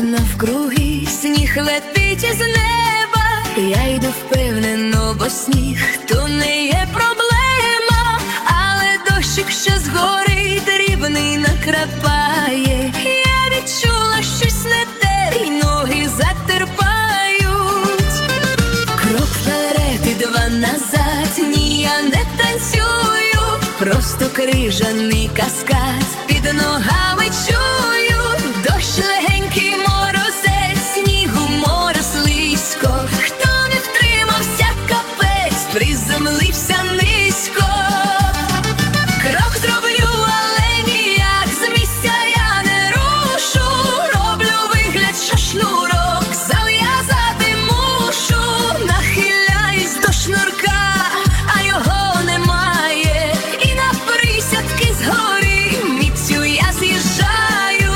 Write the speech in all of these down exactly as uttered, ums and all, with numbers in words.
навкруги, сніг летить із неба. Я йду впевнено, бо сніг то не є проблема, але дощик ще згори дрібний накрапає. Я відчула щось не те, й ноги затерпають. Крок вперед і два назад, ні, я не танцюю, просто крижаний каскад під ногами чую. Дощ легенький, морозець, снігу море слизько. Хто не втримався, капець, приземлився низько. Крок зроблю, але ніяк з місця я не рушу. Роблю вигляд, що шнурок зав'язати мушу. Нахиляюсь до шнурка, а його немає. І на присядки згори міцю я з'їжджаю.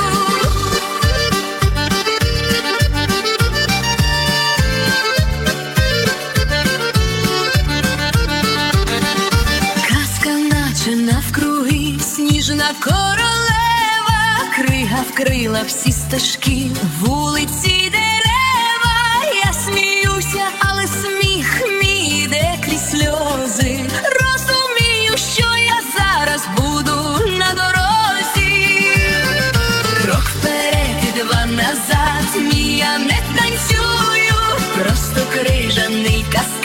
Казка наче навкруги, сніжна королева. Крига вкрила всі стежки, вулиці, дерева. Я сміюся, але сміх мій іде крізь сльози. Розумію, що я зараз буду на дорозі. Крок вперед і два назад, ні, я не танцюю, просто крижаний каскад